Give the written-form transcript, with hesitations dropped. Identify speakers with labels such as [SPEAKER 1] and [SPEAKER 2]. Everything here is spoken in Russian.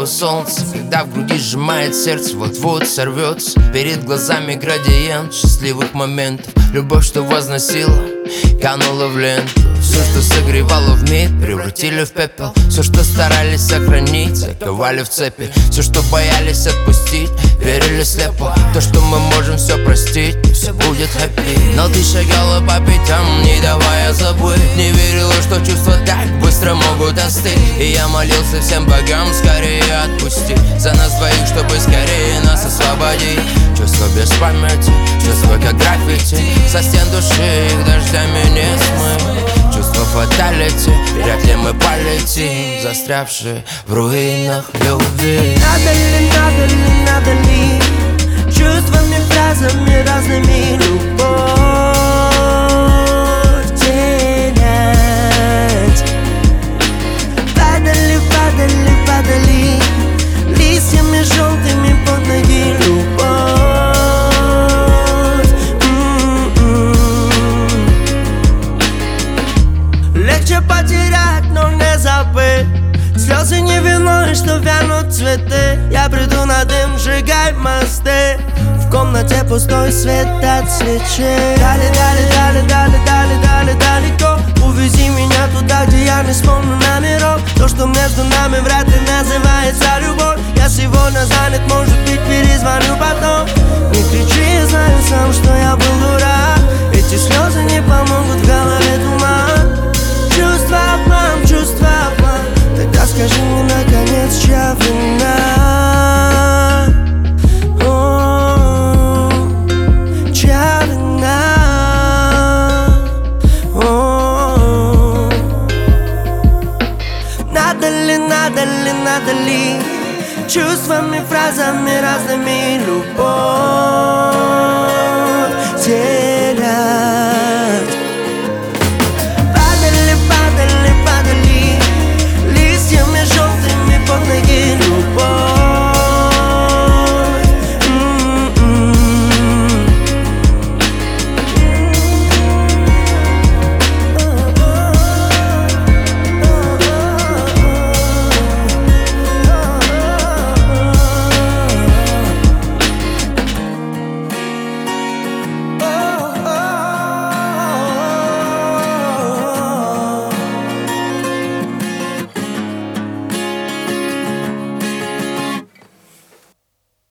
[SPEAKER 1] солнца, когда в груди сжимает сердце, вот-вот сорвется. Перед глазами градиент счастливых моментов. Любовь, что возносила, канула в ленту. Все, что согревало в миг, превратили в пепел. Все, что старались сохранить, заковали в цепи. Все, что боялись отпустить, верили слепо. То, что мы можем все простить, и все будет хэппи. Но ты шагала по пятам, не давая забыть. Не верила, что чувства так быстро могут остыть. И я молился всем богам скорее отпустить за нас двоих, чтобы скорее нас освободить. Чувства без памяти, чувства как граффити. Со стен души их дождями не смыть. Чувство фаталити, вряд ли мы полетим, застрявшие в руинах любви.
[SPEAKER 2] Надо ли чувствами, фразами разными любовь терять? Падали листьями желтыми под ноги любовь. Легче потерять, но не забыть. Слезы не вино, что вянут цветы. Я приду на дым, сжигай мосты. В комнате пустой свет от свечей. Далеко. Увези меня туда, где я не вспомню номеров. То, что между нами вряд ли называется любовь. Я сегодня занят, может быть, перезвоню потом. Не кричи, я знаю сам, что я был дурак. Эти слезы не помогут, в голове туман. Чувство обман. Тогда скажи мне, наконец, чья вина? Чья вина? Надо ли чувствами, фразами разными любовь